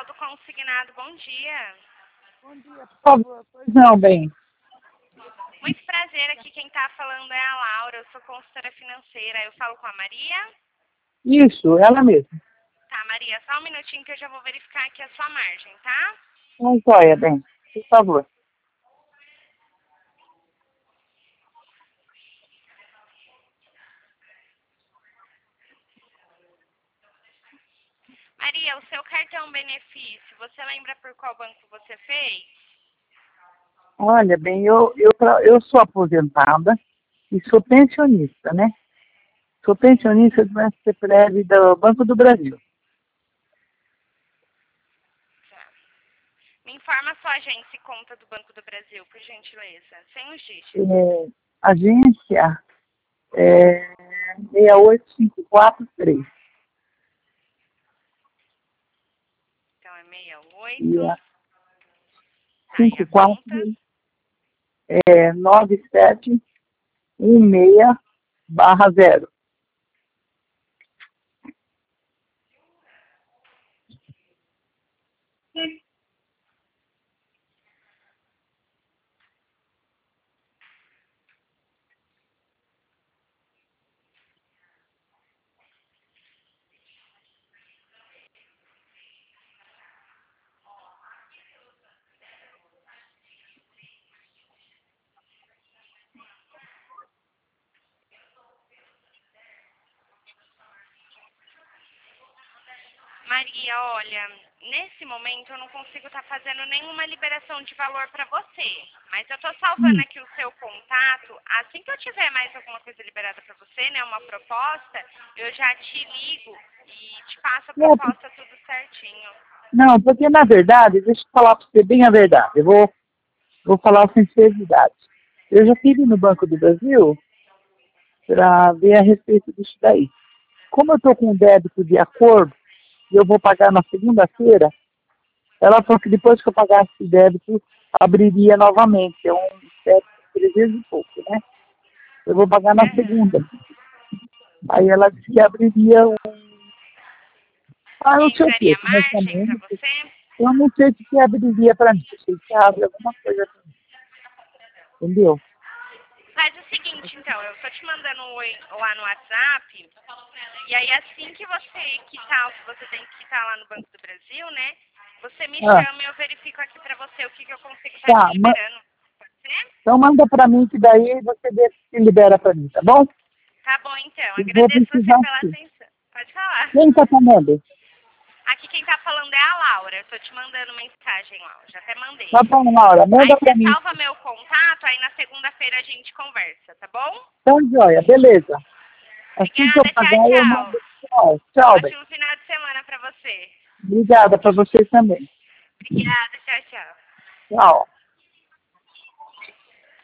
do Consignado, bom dia. Bom dia, por favor. Pois não, bem. Muito prazer, aqui quem está falando é a Laura, eu sou consultora financeira. Eu falo com a Maria? Isso, ela mesma. Tá, Maria, só um minutinho que eu já vou verificar aqui a sua margem, tá? Não joia, bem. Por favor. Maria, o seu cartão benefício, você lembra por qual banco você fez? Olha, bem, eu sou aposentada e sou pensionista, né? Sou pensionista do SCPREV do Banco do Brasil. Tá. Me informa a sua agência e conta do Banco do Brasil, por gentileza, sem os dígitos. Agência 68543. Então é E 68. a Tá, e a conta? 9716/0. Maria, olha, nesse momento eu não consigo estar fazendo nenhuma liberação de valor para você, mas eu estou salvando aqui o seu contato. Assim que eu tiver mais alguma coisa liberada para você, né, uma proposta, eu já te ligo e te passo a proposta tudo certinho. Não, porque na verdade, deixa eu falar para você bem a verdade. Eu vou falar com sinceridade. Eu já estive no Banco do Brasil para ver a respeito disso daí. Como eu estou com um débito de acordo e eu vou pagar na segunda-feira, ela falou que depois que eu pagasse esse débito, abriria novamente. É um débito de 300 e pouco, né? Eu vou pagar na segunda. Aí ela disse que abriria um... Ah, não sei o quê. Entraria margem para você? Eu não sei o que abriria para mim. Eu sei que abre alguma coisa para mim. Entendeu? Faz o seguinte, então, eu tô te mandando um oi lá no WhatsApp, e aí assim que você quitar o que você tem que quitar lá no Banco do Brasil, né, você me chama e eu verifico aqui pra você o que eu consigo estar te liberando. Pode ser? Então manda para mim que daí você vê se libera para mim, tá bom? Tá bom, então. Eu vou Agradeço você precisar pela sim. atenção. Pode falar. Quem está chamando? Aqui quem tá falando é a Laura. Eu tô te mandando mensagem lá. Já até mandei. Tá bom, Laura, manda Aí para você mim. salva meu contato, aí na segunda-feira a gente conversa, tá bom? Então, joia, beleza. Assim que eu Obrigada, pagar, eu tchau. mando. Tchau, tchau, bem. Ótimo final de semana pra você. Obrigada para você também. Obrigada, tchau. Tchau.